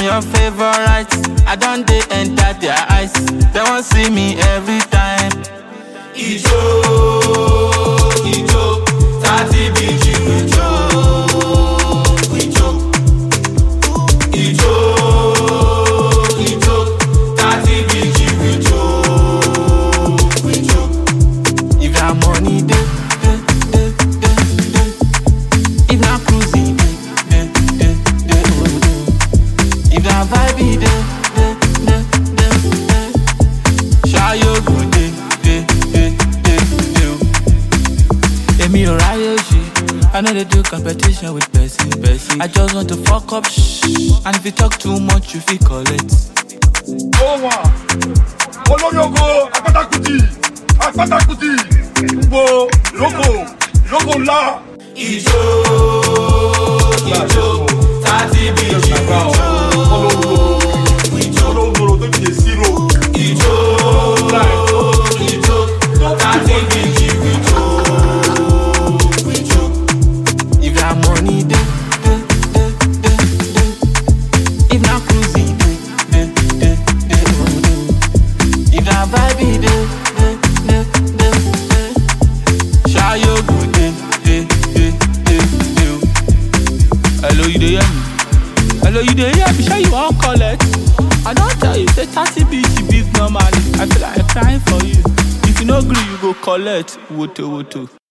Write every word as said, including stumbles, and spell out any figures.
your favorite. I don't dey enter their eyes. They won't see me every time. Ijo, Ijo, thirty B G Ijo, Ijo, Ijo, Ijo, thirty B G Ijo, Ijo. If that money dey, dey, dey, dey, dey. If not cruising, dey, dey, dey, dey, oh, dey. If that vibe dey, dey, dey, dey, dey. Shy you good dey, dey, dey, dey, dey. Emi o ráyè ṣe, I know they do competition with person, person. I just want to fuck up shh. And if you talk too much, you feel collect. Oh wa, olórí ogo, apátákùtì, apátákùtì, gbogbo lóko, lóko ńlá. Ijo, Ijo, thirty B G Ijo, Ijo, olóńgbòrò tó fi lè zero. Ijo, Ijo, thirty B G Ijo, Ijo. If that money dey, dey, dey, dey, dey. If not cruising, dey, dey, dey, dey, oh, dey. If that vibe dey, dey, dey, dey, dey. Shy you good dey, dey, dey, dey, dey. Hello, you dey hear me? Hello, you dey hear me? Sure you wan collect? I don tell you say thirty B G big normally. I feel like crying for you. If you no gree, you go collect. Woto woto.